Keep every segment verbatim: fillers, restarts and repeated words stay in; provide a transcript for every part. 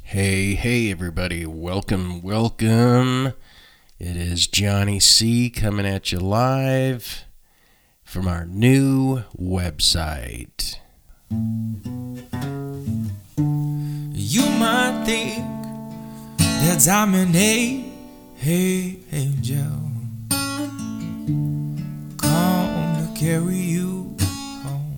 Hey, hey, everybody. Welcome, welcome. It is Johnny C coming at you live from our new website. You might think that I'm an A, hey, angel, come to carry you home.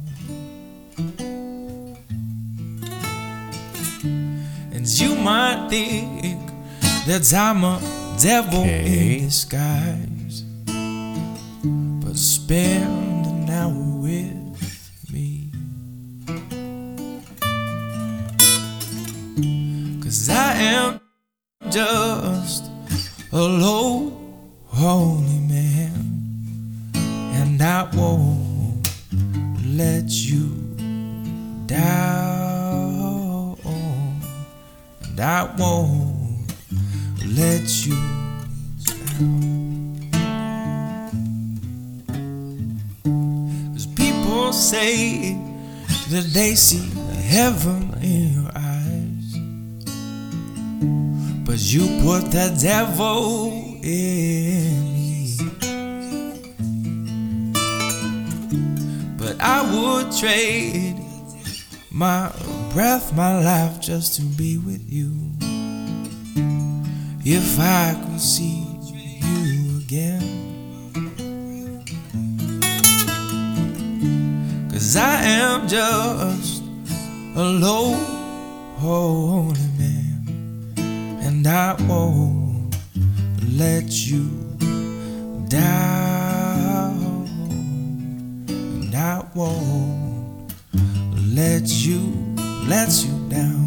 And you might think that I'm a devil Okay. in disguise, but spend an hour with me, 'cause I am just a low, holy man, and I won't let you down, and I won't let you down. 'Cause people say that they see heaven in your eyes, but you put the devil in me. But I would trade my breath, my life, just to be with you. If I could see you again, 'cause I am just a low, holy man, and I won't let you down, and I won't let you, let you down.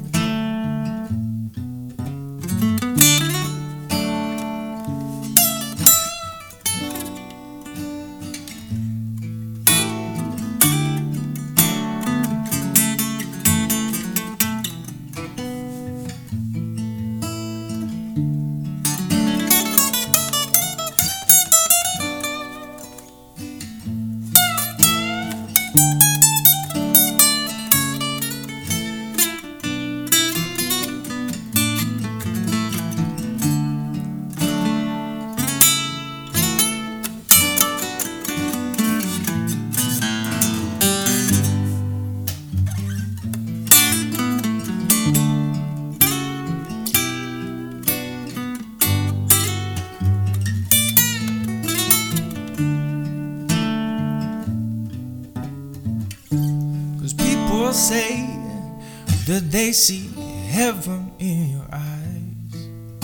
Say that they see heaven in your eyes,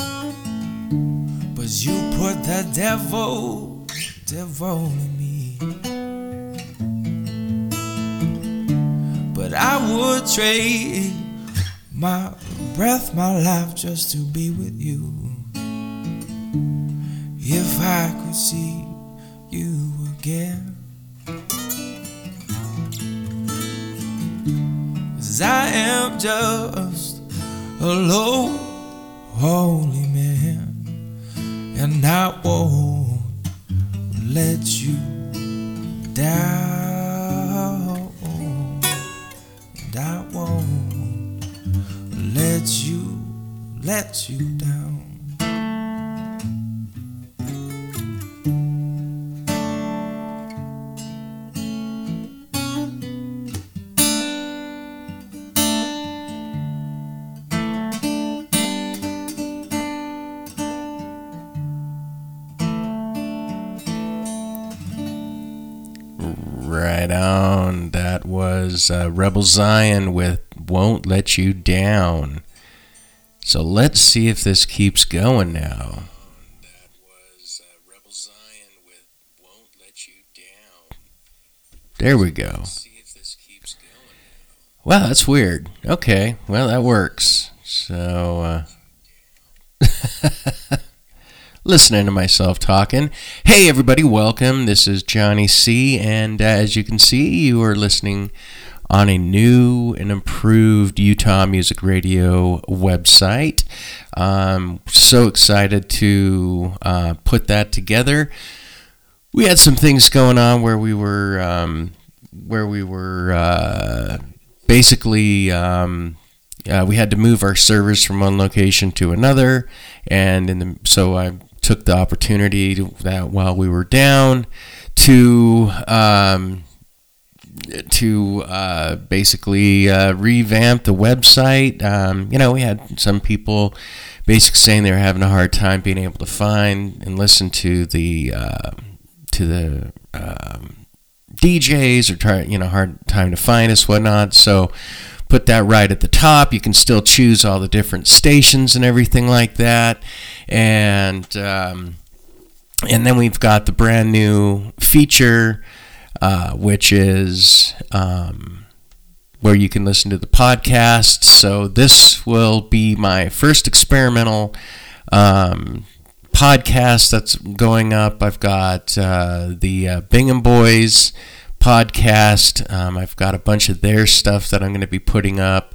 but you put the devil, devil in me. But I would trade my breath, my life, just to be with you. If I could see you again, 'cause I am just a low, holy man, and I won't let you down, and I won't let you, let you down. Right on. That was uh, Rebel Zion with Won't Let You Down. So let's see if this keeps going now. That was uh, Rebel Zion with Won't Let You Down. There we go. Let's see if this keeps going now. Wow, that's weird. Okay, well, that works. So, uh... listening to myself talking. Hey everybody, welcome. This is Johnny C, and uh, as you can see, you are listening on a new and improved Utah Music Radio website. I'm so excited to uh, put that together. We had some things going on where we were um, where we were uh, basically um, uh, we had to move our servers from one location to another, and in the, so I took the opportunity to, that while we were down to um, to uh, basically uh, revamp the website. Um, you know, we had some people basically saying they were having a hard time being able to find and listen to the uh, to the um, D Js, or try, you know, hard time to find us, whatnot. So put that right at the top. You can still choose all the different stations and everything like that, and um, and then we've got the brand new feature, uh, which is um, where you can listen to the podcast. So this will be my first experimental um, podcast that's going up. I've got uh, the uh, Bingham Boys podcast. Um, I've got a bunch of their stuff that I'm going to be putting up.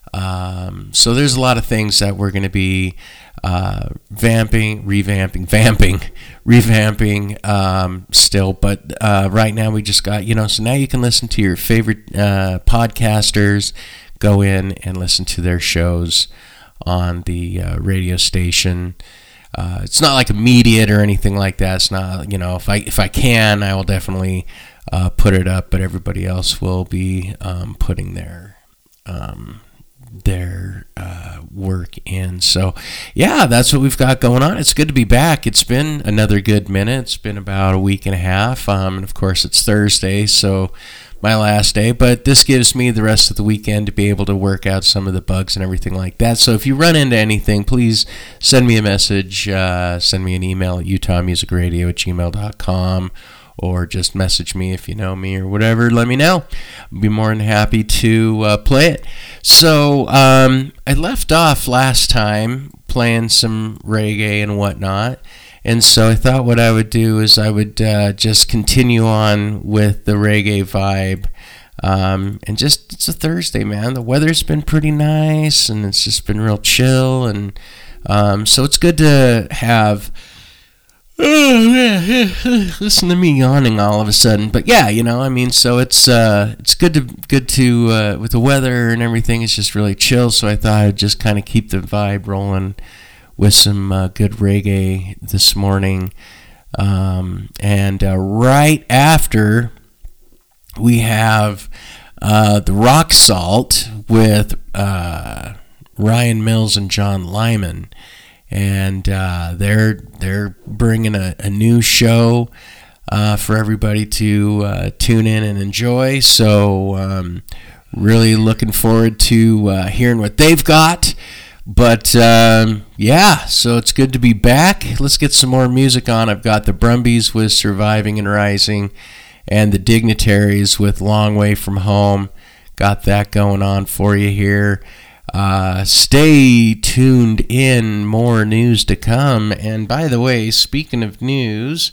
Um, so there's a lot of things that we're going to be uh, vamping, revamping, vamping, revamping um, still. But uh, right now we just got, you know, so now you can listen to your favorite uh, podcasters, go in and listen to their shows on the uh, radio station. Uh, it's not like immediate or anything like that. It's not, you know, if I if I can, I will definitely uh, put it up, but everybody else will be um, putting their um, their uh, work in. So, yeah, that's what we've got going on. It's good to be back. It's been another good minute. It's been about a week and a half, um, and of course it's Thursday, so my last day, but this gives me the rest of the weekend to be able to work out some of the bugs and everything like that. So if you run into anything, please send me a message, uh, send me an email at utah music radio at gmail dot com, or just message me if you know me or whatever. Let me know. I'll be more than happy to uh, play it. So um, I left off last time playing some reggae and whatnot. And so I thought what I would do is I would uh, just continue on with the reggae vibe. Um, and just, it's a Thursday, man. The weather's been pretty nice, and it's just been real chill. And um, so it's good to have... Oh, yeah, listen to me yawning all of a sudden. But yeah, you know, I mean, so it's uh, it's good to, good to uh, with the weather and everything, it's just really chill. So I thought I'd just kind of keep the vibe rolling with some uh, good reggae this morning. Um, and uh, right after, we have uh, the Rock Salt with uh, Ryan Mills and John Lyman. And uh, they're they're bringing a, a new show uh, for everybody to uh, tune in and enjoy. So um, really looking forward to uh, hearing what they've got. But, um, yeah, so it's good to be back. Let's get some more music on. I've got the Brumbies with Surviving and Rising, and the Dignitaries with Long Way From Home. Got that going on for you here. Uh, stay tuned in. More news to come. And, by the way, speaking of news...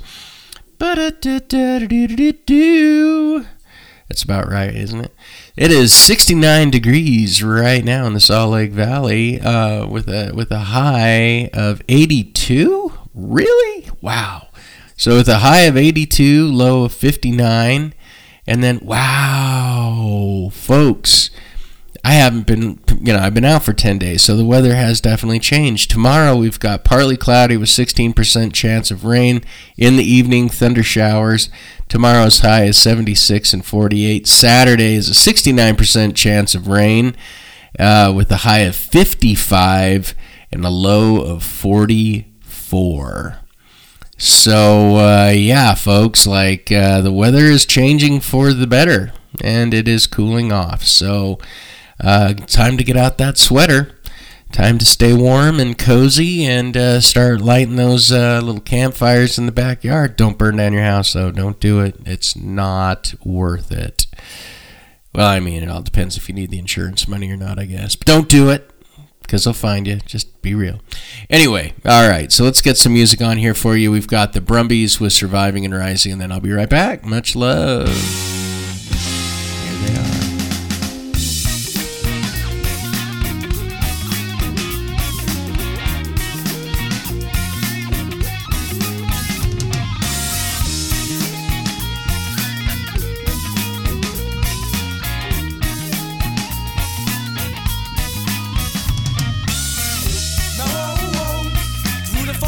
That's about right, isn't it? It is sixty-nine degrees right now in the Salt Lake Valley, uh, with a with a high of eighty-two. Really? Wow. So with a high of eighty-two, low of fifty-nine, and then wow, folks, I haven't been, you know, I've been out for ten days, so the weather has definitely changed. Tomorrow we've got partly cloudy with sixteen percent chance of rain in the evening, thunder showers. Tomorrow's high is seventy-six and forty-eight. Saturday is a sixty-nine percent chance of rain uh, with a high of fifty-five and a low of forty-four. So, uh, yeah, folks, like uh, the weather is changing for the better, and it is cooling off. So, uh, time to get out that sweater. Time to stay warm and cozy and uh, start lighting those uh, little campfires in the backyard. Don't burn down your house, though. Don't do it. It's not worth it. Well, I mean, it all depends if you need the insurance money or not, I guess. But don't do it, because they'll find you. Just be real. Anyway, all right, so let's get some music on here for you. We've got the Brumbies with Surviving and Rising, and then I'll be right back. Much love. Here they are.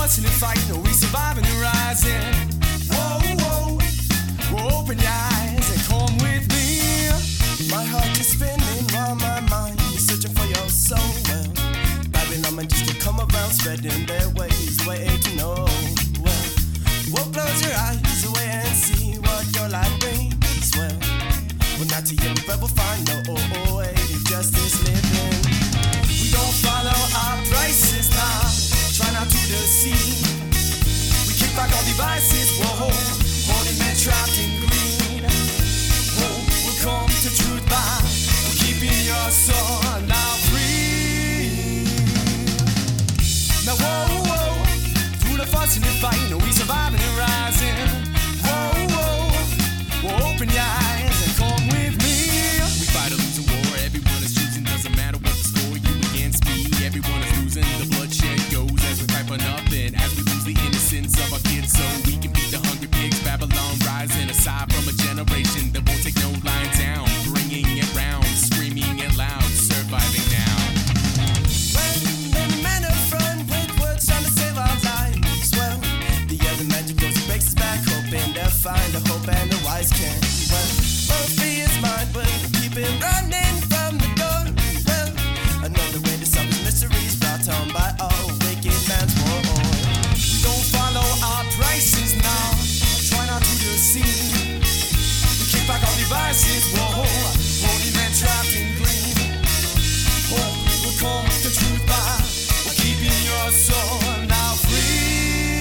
fussing and fighting, we surviving and rising. Whoa, whoa, whoa, open your eyes and come with me. My heart is spinning while my mind is searching for your soul. Well, Babylon man just to come around, spreading their ways, way to know. Well, well, close your eyes away and see what your life brings. Well, well, not to you, but we'll find no way to justice living. We don't follow our prices now, try not to deceive. We kick back all devices, whoa, holding men trapped in greed. Whoa, we'll come to truth by keeping your soul now free. Now whoa, whoa, through the fussing and fighting, we surviving and rising. Whoa, whoa, whoa, open your eyes and come with me. We fight a losing war, everyone is choosing, doesn't matter what the score, you against me. Everyone is losing, the bloodshed goes as we fight for nothing, as we lose the innocence of our kids so we can beat the hungry pigs. Babylon rising, aside from a generation that won't take no lying down, bringing it round, screaming it loud, surviving now. When the men are front with words trying to save our lives, well, the other magic goes and breaks his back, hoping they'll find a hope and the wise can. Well, both fear is mine, but keep him running from the door. Well, another way to solve his mysteries brought on by all wicked man's war. We don't follow our prices now, try not to deceive. We kick back all devices, whoa, holding men trapped in greed. Oh, we'll come to truth by keeping your soul now free.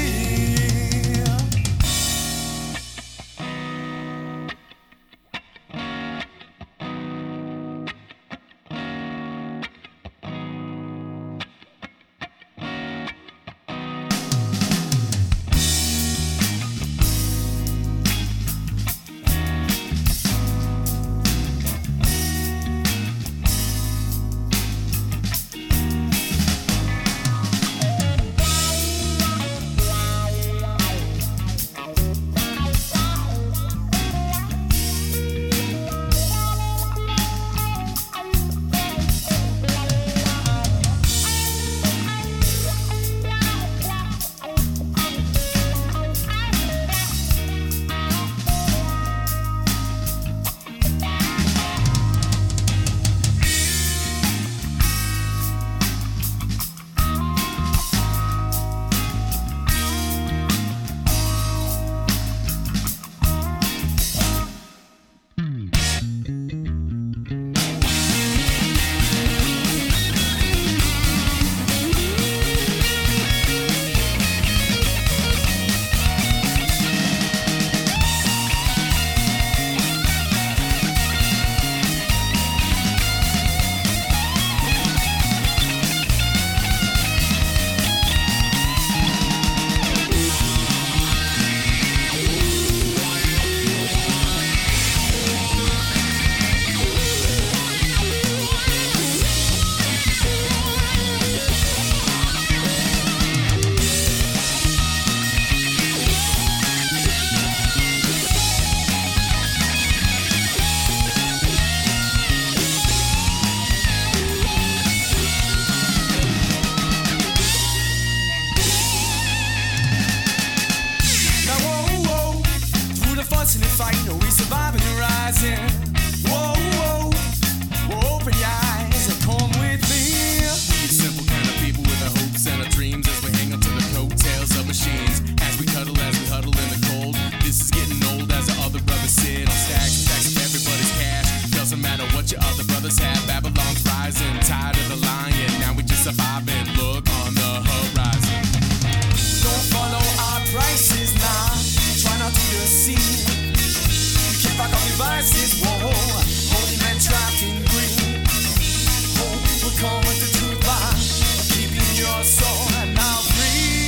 Fussing and fighting, we surviving and rising. Whoa, whoa, whoa, open your eyes and come with me. We simple kind of people with our hopes and our dreams, as we hang on to the coattails of machines, as we cuddle, as we huddle in the cold. This is getting old, as the other brothers sit on stacks and stacks of everybody's cash. Doesn't matter what your other brothers have, Babylon's rising, tired of the lying, now we just surviving. Look on the horizon. Don't follow our prices now, try not to deceive. We kick back our devices, whoa, holding men trapped in greed. Oh, we're coming to truth by keeping your soul now free.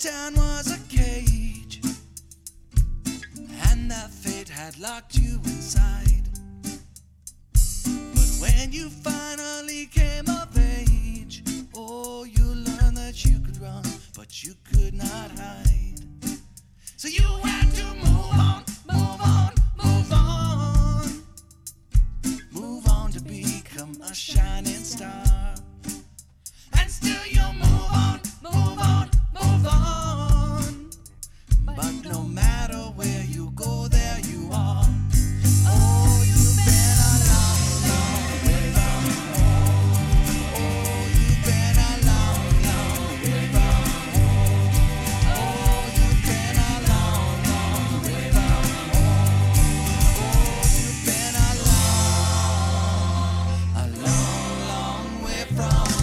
town was a cage, and that fate had locked you inside. But when you finally came of age, oh, you learned that you could run, but you could not hide. So you had to move on, move on, move on. Move on to become a shining star. And still you move on, move on, move on. But no matter where you go, there you are. Oh, you've been a long, long way from home. Oh, you've been a long, long way from home. Oh, you've been a long, long way from home. Oh, you've been a long, a long, long way from home.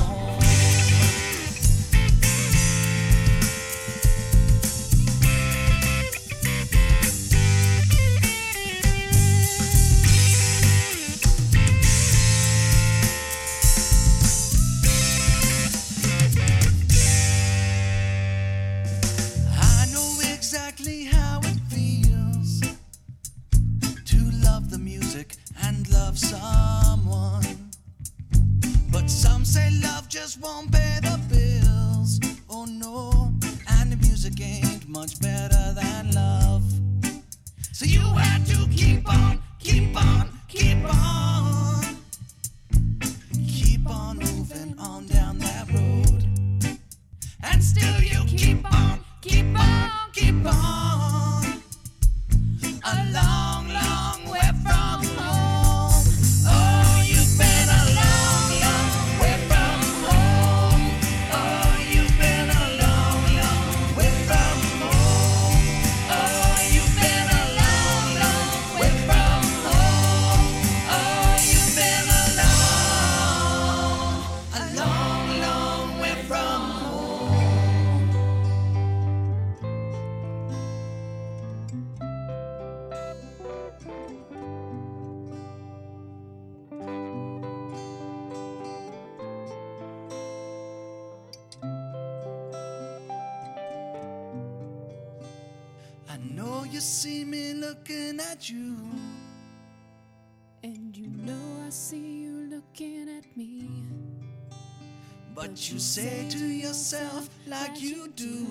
I know exactly how it feels to love the music and love someone. But some say love just won't pay the bills. Oh no, and the music ain't much better than love. So you had to keep on, keep on, keep on. Keep on moving on down that road. And still you keep on, keep on, keep on. A long, long way from home. Oh, you've been a long, long way from home. Oh, you've been a long, long way from home. Oh, you've been a long, long way from home. Oh, you've been a long, a long, long way from home. I know you see me looking at you. And you know I see you looking at me. But you say to yourself like you do,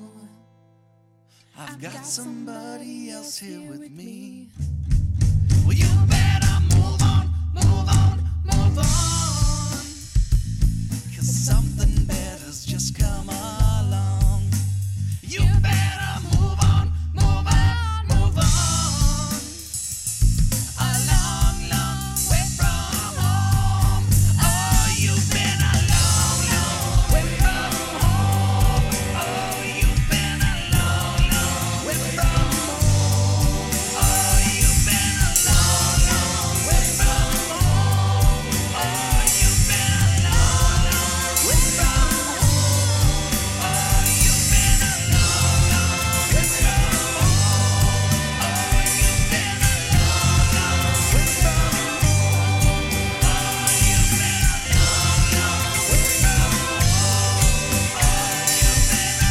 I've got somebody else here with me. Well, you better move on, move on, move on. 'Cause something better's just come along. You better move on, move on, move on. A long, long way from home. Oh, you've been a long, long way from home. Oh, you've been a long, long way from home. Oh, you've been a long, long way from home. Oh, you've been a long, long way from home. Oh, you've been a long, long way from home. Oh, you've been a long, long way from home. Oh, you've been a long, long way from home. Oh, you've been a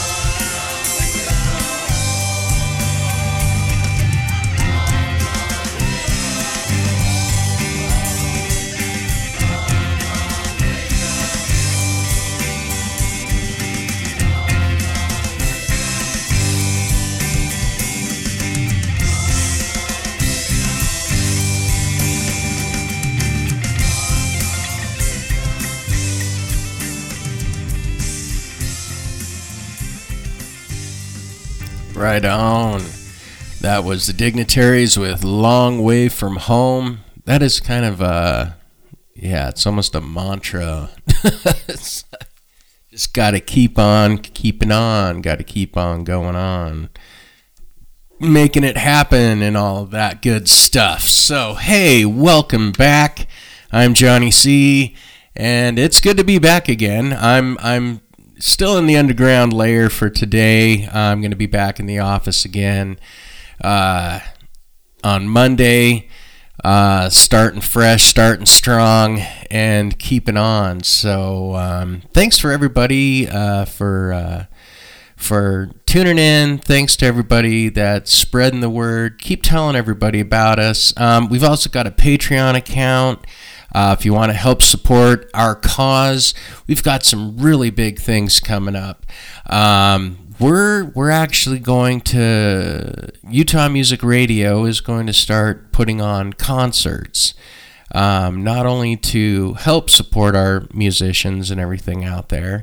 Right on. That was the Dignitaries with Long Way From Home. That is kind of a, yeah, it's almost a mantra. It's just got to keep on keeping on, got to keep on going on, making it happen and all that good stuff. So, hey, welcome back. I'm Johnny C, and it's good to be back again. I'm I'm still in the underground layer for today. I'm going to be back in the office again uh, on Monday, uh, starting fresh, starting strong, and keeping on. So um, thanks for everybody uh, for uh, for tuning in. Thanks to everybody that's spreading the word. Keep telling everybody about us. Um, we've also got a Patreon account. Uh, if you want to help support our cause, we've got some really big things coming up. Um, we're we're actually going to, Utah Music Radio is going to start putting on concerts. Um, not only to help support our musicians and everything out there,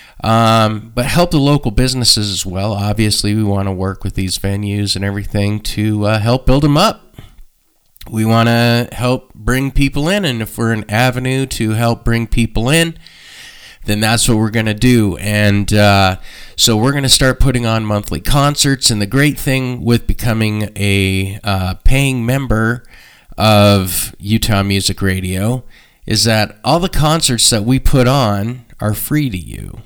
um, but help the local businesses as well. Obviously, we want to work with these venues and everything to uh, help build them up. We want to help bring people in, and if we're an avenue to help bring people in, then that's what we're going to do. And uh, so we're going to start putting on monthly concerts, and the great thing with becoming a uh, paying member of Utah Music Radio is that all the concerts that we put on are free to you.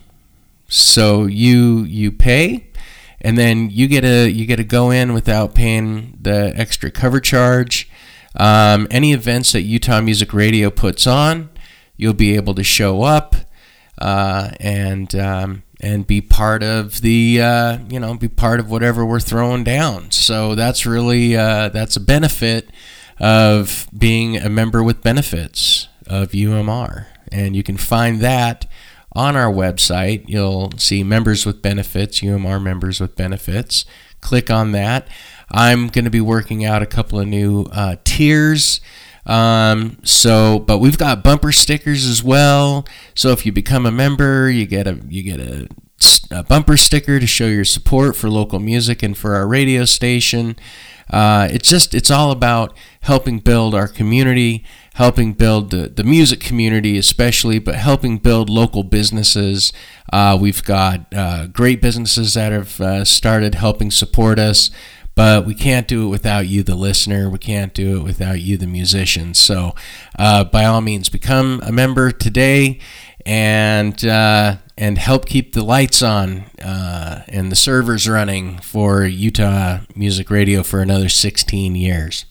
So you you pay, and then you get to you get to go in without paying the extra cover charge. Um, any events that Utah Music Radio puts on, you'll be able to show up uh, and um, and be part of the uh, you know be part of whatever we're throwing down. So that's really uh, that's a benefit of being a member with benefits of U M R. And you can find that on our website. You'll see members with benefits, U M R members with benefits. Click on that. I'm going to be working out a couple of new uh, tiers. Um, so, but we've got bumper stickers as well. So if you become a member, you get a you get a, a bumper sticker to show your support for local music and for our radio station. Uh, it's just, it's all about helping build our community, helping build the, the music community especially, but helping build local businesses. Uh, we've got uh, great businesses that have uh, started helping support us, but we can't do it without you, the listener. We can't do it without you, the musician. So uh, by all means, become a member today and uh, and help keep the lights on uh, and the servers running for Utah Music Radio for another sixteen years.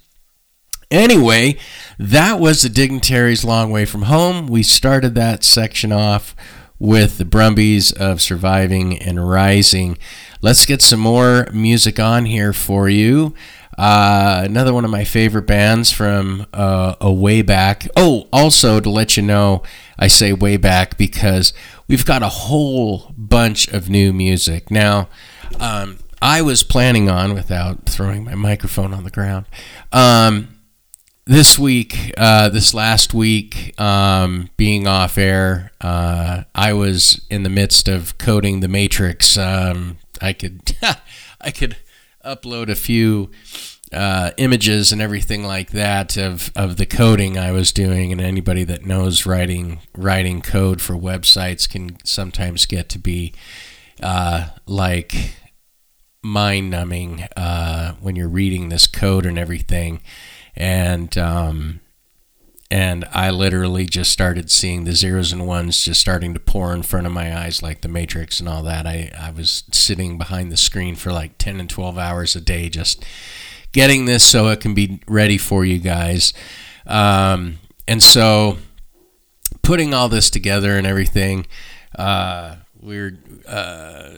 Anyway, that was the Dignitaries' Long Way From Home. We started that section off with the Brumbies of Surviving and Rising. Let's get some more music on here for you. Uh, another one of my favorite bands from uh, a way back. Oh, also to let you know, I say way back because we've got a whole bunch of new music. Now, um, I was planning on, without throwing my microphone on the ground, um, this week, uh, this last week, um, being off air, uh, I was in the midst of coding the Matrix. Um, I could, I could upload a few uh, images and everything like that of, of the coding I was doing, and anybody that knows writing writing code for websites can sometimes get to be uh, like mind-numbing uh, when you're reading this code and everything. And um, and I literally just started seeing the zeros and ones just starting to pour in front of my eyes like the Matrix and all that. I, I was sitting behind the screen for like ten and twelve hours a day just getting this so it can be ready for you guys. Um, and so putting all this together and everything, uh, we're... Uh,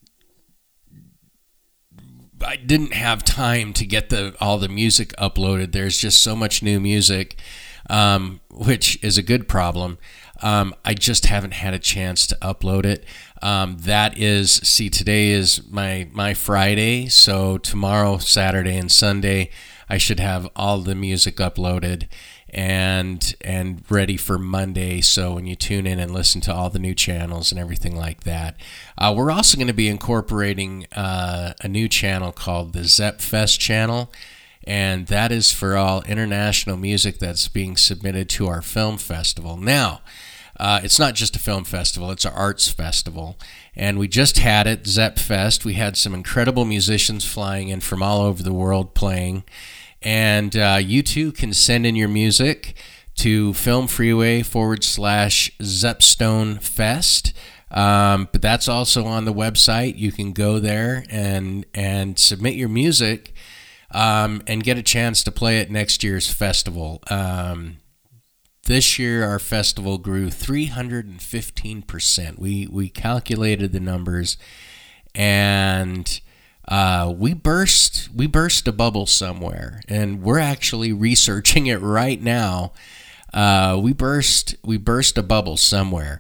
I didn't have time to get the all the music uploaded. There's just so much new music, um, which is a good problem. Um, I just haven't had a chance to upload it. Um, that is, see, today is my, my Friday, so tomorrow, Saturday, and Sunday, I should have all the music uploaded and and ready for Monday, so when you tune in and listen to all the new channels and everything like that. Uh, we're also going to be incorporating uh, a new channel called the Zep Fest channel, and that is for all international music that's being submitted to our film festival. Now, uh, it's not just a film festival, it's an arts festival, and we just had it, Zep Fest. We had some incredible musicians flying in from all over the world playing. And uh, you too can send in your music to Film Freeway forward slash Zepstone Fest. Um, but that's also on the website. You can go there and and submit your music um, and get a chance to play at next year's festival. Um, this year, our festival grew three hundred fifteen percent. We we calculated the numbers, and uh, we burst we burst a bubble somewhere, and we're actually researching it right now. Uh, we burst we burst a bubble somewhere,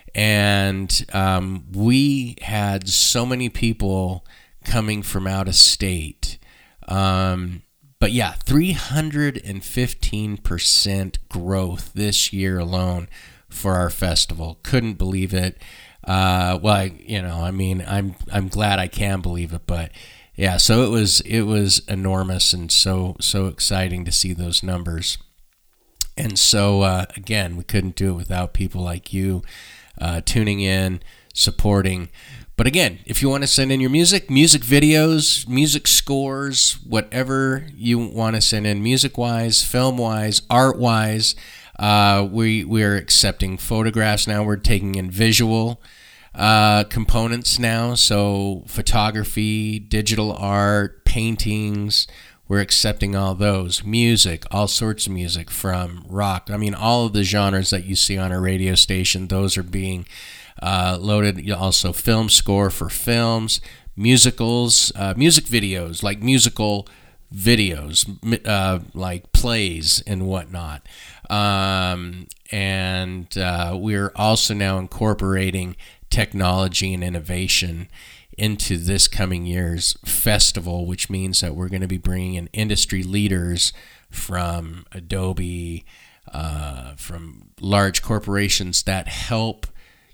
and um, we had so many people coming from out of state. Um, but yeah, three hundred fifteen percent growth this year alone for our festival. Couldn't believe it. Uh, well, I, you know, I mean, I'm I'm glad I can believe it, but yeah, so it was it was enormous and so so exciting to see those numbers. And so uh, again, we couldn't do it without people like you uh, tuning in, supporting. But again, if you want to send in your music, music videos, music scores, whatever you want to send in, music-wise, film-wise, art-wise, uh, we we are accepting photographs now. We're taking in visual uh, components now, so photography, digital art, paintings. We're accepting all those. Music, all sorts of music, from rock. I mean, all of the genres that you see on our radio station, those are being Uh, loaded. Also film score for films, musicals, uh, music videos, like musical videos, uh, like plays and whatnot. Um, and uh, we're also now incorporating technology and innovation into this coming year's festival, which means that we're going to be bringing in industry leaders from Adobe, uh, from large corporations that help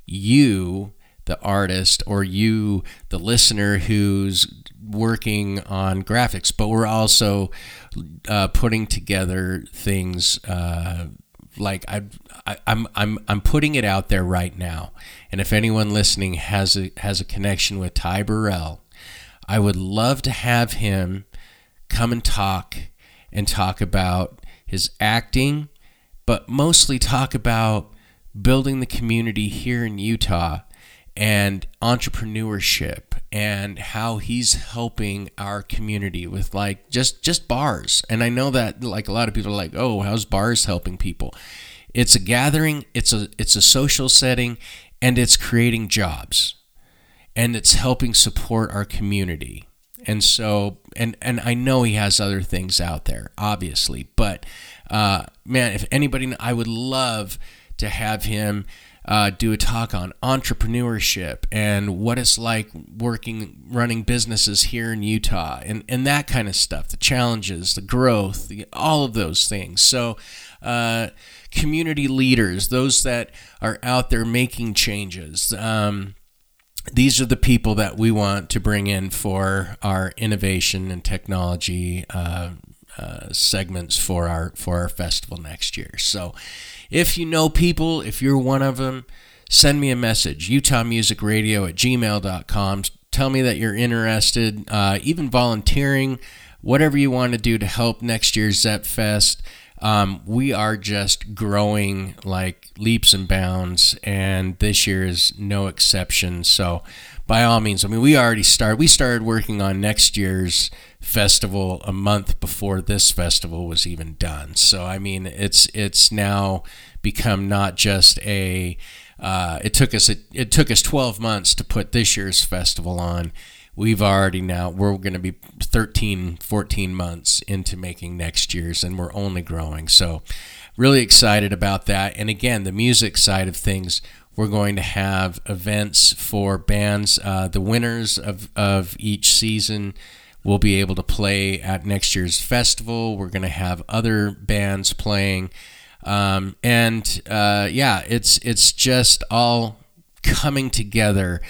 you, the artist, or you, the listener who's working on graphics. But we're also uh, putting together things uh, like I, I, I'm I'm I'm putting it out there right now. And if anyone listening has a has a connection with Ty Burrell, I would love to have him come and talk and talk about his acting, but mostly talk about building the community here in Utah and entrepreneurship and how he's helping our community with like just just bars. And I know that like a lot of people are like, oh, how's bars helping people? It's a gathering, it's a it's a social setting, and it's creating jobs, and it's helping support our community. And so, and and I know he has other things out there, obviously, but uh, man, if anybody, I would love to have him uh, do a talk on entrepreneurship and what it's like working, running businesses here in Utah, and, and that kind of stuff, the challenges, the growth, the, all of those things. So uh, community leaders, those that are out there making changes, um, these are the people that we want to bring in for our innovation and technology uh, uh, segments for our for our festival next year. So if you know people, if you're one of them, send me a message, utah music radio at gmail dot com. Tell me that you're interested, uh, even volunteering, whatever you want to do to help next year's Zep Fest. Um, we are just growing like leaps and bounds, and this year is no exception. So by all means, I mean, we already started, we started working on next year's festival a month before this festival was even done. So, I mean, it's, it's now become not just a, uh, it took us, a, it took us twelve months to put this year's festival on. We've already now, we're going to be thirteen, fourteen months into making next year's, and we're only growing. So really excited about that. And again, the music side of things, we're going to have events for bands. Uh, the winners of, of each season will be able to play at next year's festival. We're going to have other bands playing. Um, and uh, yeah, it's it's just all coming together.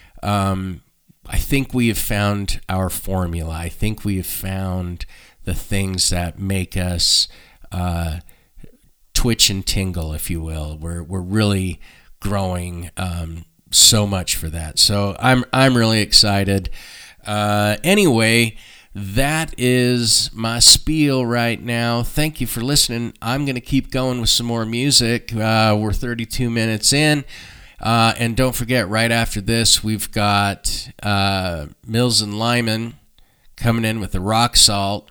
Um, I think we have found our formula. I think we have found the things that make us uh, twitch and tingle, if you will. We're we're really growing um, so much for that. So I'm I'm really excited. Uh, anyway, that is my spiel right now. Thank you for listening. I'm going to keep going with some more music. Uh, we're thirty-two minutes in. Uh, and don't forget, right after this, we've got uh, Mills and Lyman coming in with the Rock Salt,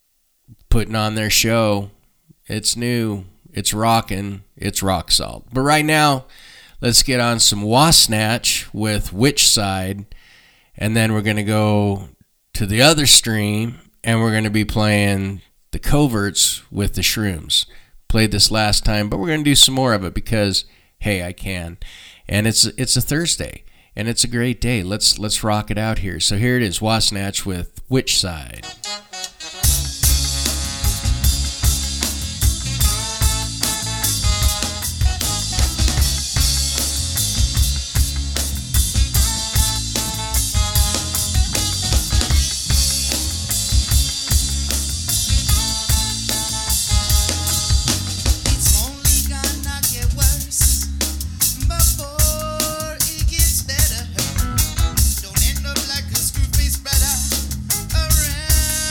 putting on their show. It's new, it's rocking, it's Rock Salt. But right now, let's get on some Wasnatch with Which Side, And then we're going to go to the other stream, and we're going to be playing the coverts with the shrooms. Played this last time, but we're going to do some more of it because, hey, I can. And it's it's a Thursday, and it's a great day. Let's let's rock it out here. So here it is, Wasnatch with Which Side? Don't end up like a screw face brother around.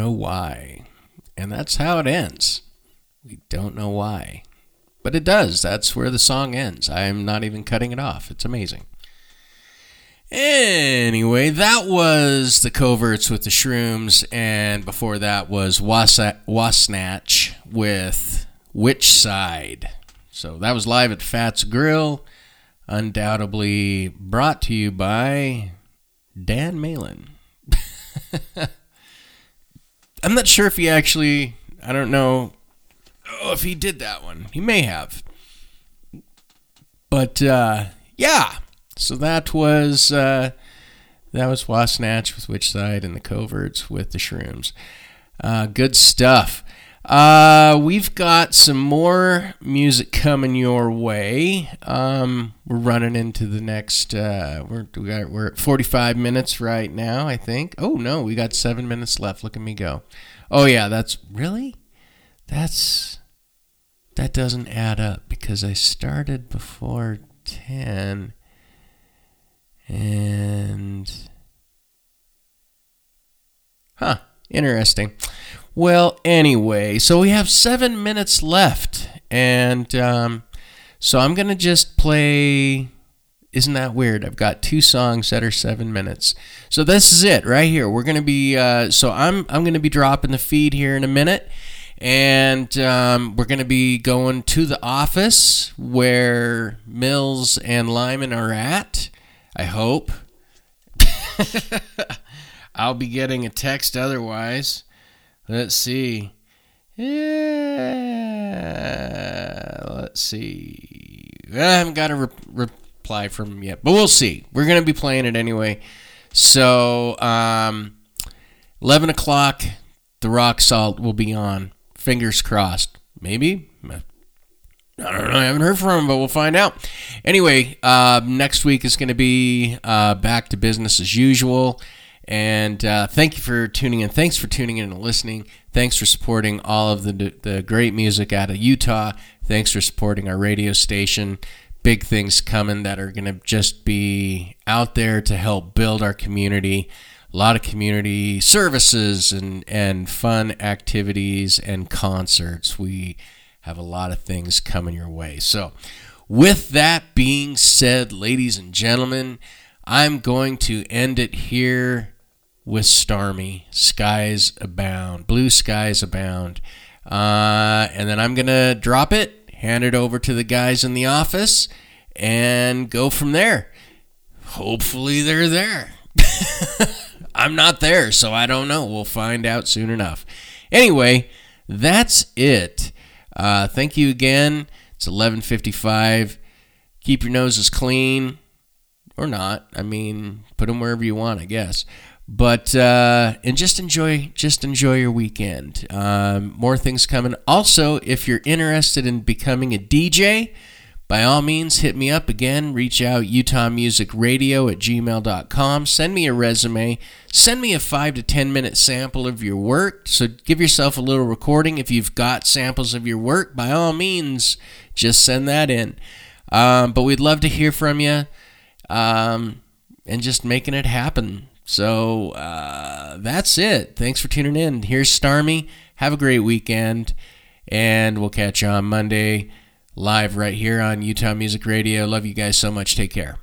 know why. And that's how it ends. We don't know why. But it does. That's where the song ends. I'm not even cutting it off. It's amazing. Anyway, that was the Coverts with the Shrooms, and before that was Wasa- Wasnatch with Which Side. So that was live at Fats Grill, undoubtedly brought to you by Dan Malin. I'm not sure if he actually, I don't know oh, if he did that one. He may have. But, uh, yeah. So that was uh, that was Wasnatch with Which Side and the Coverts with the Shrooms. Uh, good stuff. Uh, we've got some more music coming your way. Um, we're running into the next. Uh, we're we got, we're at forty-five minutes right now, I think. Oh no, we got seven minutes left. Look at me go. Oh yeah, that's really that's that doesn't add up because I started before ten. And, huh, interesting. Well, anyway, so we have seven minutes left. And um, so I'm going to just play, isn't that weird? I've got two songs that are seven minutes. So this is it right here. We're going to be, uh, so I'm, I'm going to be dropping the feed here in a minute. And um, we're going to be going to the office where Mills and Lyman are at. I hope. I'll be getting a text otherwise. Let's see. Yeah. Let's see. I haven't got a re- reply from him yet, but we'll see. We're going to be playing it anyway. So, um, eleven o'clock, the Rock Salt will be on. Fingers crossed. Maybe. I don't know. I haven't heard from him, but we'll find out. Anyway, uh, next week is going to be uh, back to business as usual. And uh, thank you for tuning in. Thanks for tuning in and listening. Thanks for supporting all of the the great music out of Utah. Thanks for supporting our radio station. Big things coming that are going to just be out there to help build our community. A lot of community services and, and fun activities and concerts. We have a lot of things coming your way. So with that being said, ladies and gentlemen, I'm going to end it here with Starmy, Skies Abound, Blue Skies Abound. Uh, and then I'm going to drop it, hand it over to the guys in the office, and go from there. Hopefully they're there. I'm not there, so I don't know. We'll find out soon enough. Anyway, that's it. Uh, thank you again. It's eleven fifty-five. Keep your noses clean. Or not. I mean, put them wherever you want, I guess. But, uh, and just enjoy, just enjoy your weekend. Um, more things coming. Also, if you're interested in becoming a D J, by all means, hit me up again. Reach out, utah music radio at gmail dot com. Send me a resume. Send me a five to ten minute sample of your work. So give yourself a little recording. If you've got samples of your work, by all means, just send that in. Um, but we'd love to hear from you um, and just making it happen. So uh, that's it. Thanks for tuning in. Here's Starmy. Have a great weekend, and we'll catch you on Monday. Live right here on Utah Music Radio. Love you guys so much. Take care.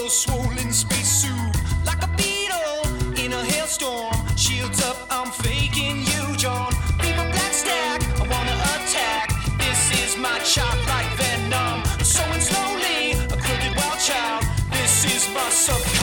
swollen spacesuit, like a beetle in a hailstorm. Shields up, I'm faking you, John. People black stack, I wanna attack. This is my chop like venom. Sowing slowly, a crooked wild child. This is my subconscious.